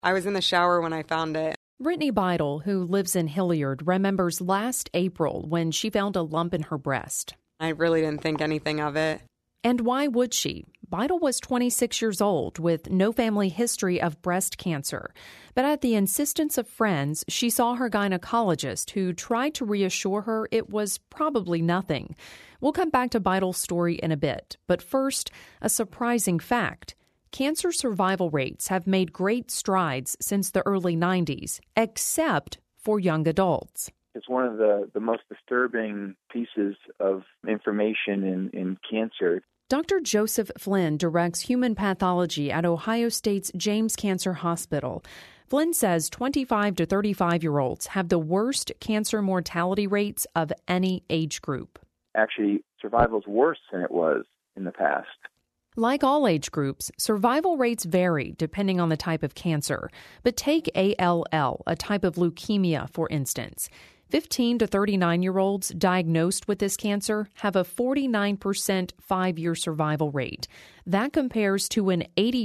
I was in the shower when I found it. Brittany Beidel, who lives in Hilliard, remembers last April when she found a lump in her breast. I really didn't think anything of it. And why would she? Beidel was 26 years old with no family history of breast cancer. But at the insistence of friends, she saw her gynecologist, who tried to reassure her it was probably nothing. We'll come back to Beidel's story in a bit. But first, a surprising fact. Cancer survival rates have made great strides since the early 90s, except for young adults. It's one of the most disturbing pieces of information in cancer. Dr. Joseph Flynn directs human pathology at Ohio State's James Cancer Hospital. Flynn says 25 to 35-year-olds have the worst cancer mortality rates of any age group. Actually, survival is worse than it was in the past. Like all age groups, survival rates vary depending on the type of cancer. But take ALL, a type of leukemia, for instance. 15 to 39-year-olds diagnosed with this cancer have a 49% 5-year survival rate. That compares to an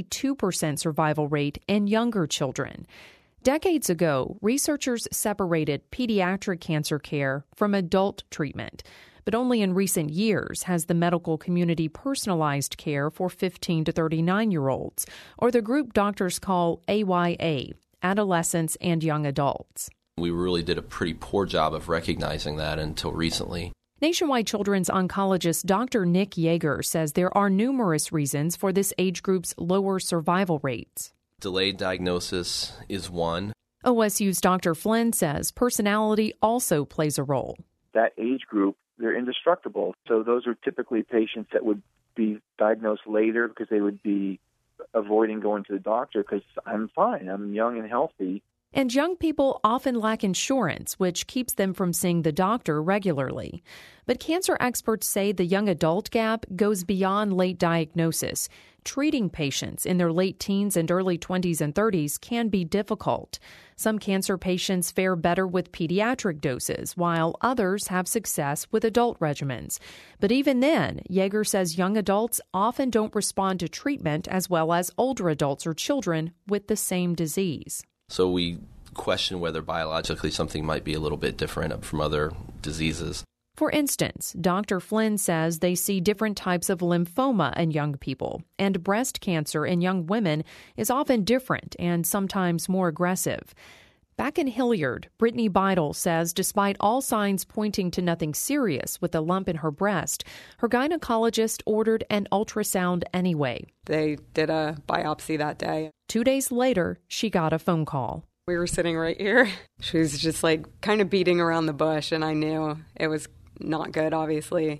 82% survival rate in younger children. Decades ago, researchers separated pediatric cancer care from adult treatment. But only in recent years has the medical community personalized care for 15 to 39-year-olds, or the group doctors call AYA, adolescents and young adults. We really did a pretty poor job of recognizing that until recently. Nationwide children's oncologist Dr. Nick Yeager says there are numerous reasons for this age group's lower survival rates. Delayed diagnosis is one. OSU's Dr. Flynn says personality also plays a role. That age group, they're indestructible. So those are typically patients that would be diagnosed later because they would be avoiding going to the doctor because I'm fine, I'm young and healthy. And young people often lack insurance, which keeps them from seeing the doctor regularly. But cancer experts say the young adult gap goes beyond late diagnosis. Treating patients in their late teens and early 20s and 30s can be difficult. Some cancer patients fare better with pediatric doses, while others have success with adult regimens. But even then, Yeager says young adults often don't respond to treatment as well as older adults or children with the same disease. So we question whether biologically something might be a little bit different from other diseases. For instance, Dr. Flynn says they see different types of lymphoma in young people, and breast cancer in young women is often different and sometimes more aggressive. Back in Hilliard, Brittany Beidel says despite all signs pointing to nothing serious with a lump in her breast, her gynecologist ordered an ultrasound anyway. They did a biopsy that day. 2 days later, she got a phone call. We were sitting right here. She was just kind of beating around the bush, and I knew it was not good, obviously.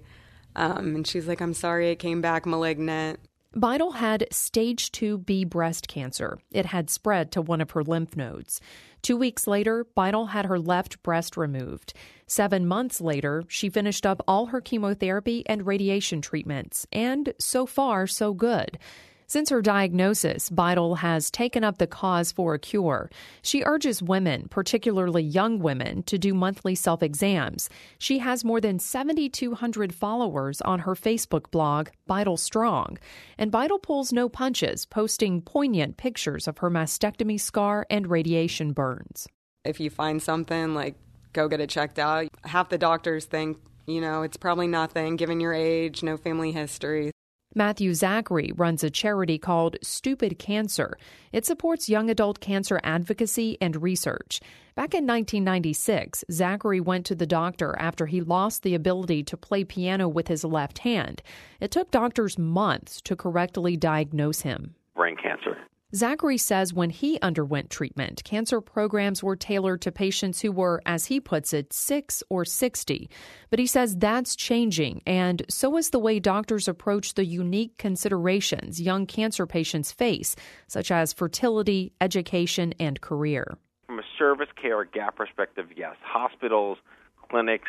And she's like, I'm sorry, it came back malignant. Beidel had stage 2B breast cancer. It had spread to one of her lymph nodes. 2 weeks later, Beidel had her left breast removed. 7 months later, she finished up all her chemotherapy and radiation treatments. And so far, so good. Since her diagnosis, Beidel has taken up the cause for a cure. She urges women, particularly young women, to do monthly self-exams. She has more than 7,200 followers on her Facebook blog, Beidel Strong. And Beidel pulls no punches, posting poignant pictures of her mastectomy scar and radiation burns. If you find something, go get it checked out. Half the doctors think, it's probably nothing, given your age, no family history. Matthew Zachary runs a charity called Stupid Cancer. It supports young adult cancer advocacy and research. Back in 1996, Zachary went to the doctor after he lost the ability to play piano with his left hand. It took doctors months to correctly diagnose him. Brain cancer. Zachary says when he underwent treatment, cancer programs were tailored to patients who were, as he puts it, 6 or 60. But he says that's changing, and so is the way doctors approach the unique considerations young cancer patients face, such as fertility, education, and career. From a service care gap perspective, yes, hospitals, clinics,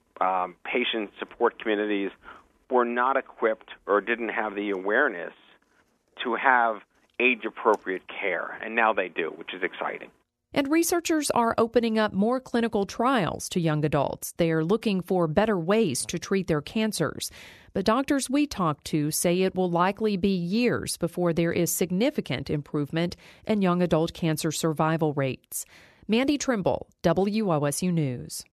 patient support communities were not equipped or didn't have the awareness to have age-appropriate care, and now they do, which is exciting. And researchers are opening up more clinical trials to young adults. They are looking for better ways to treat their cancers. But doctors we talked to say it will likely be years before there is significant improvement in young adult cancer survival rates. Mandy Trimble, WOSU News.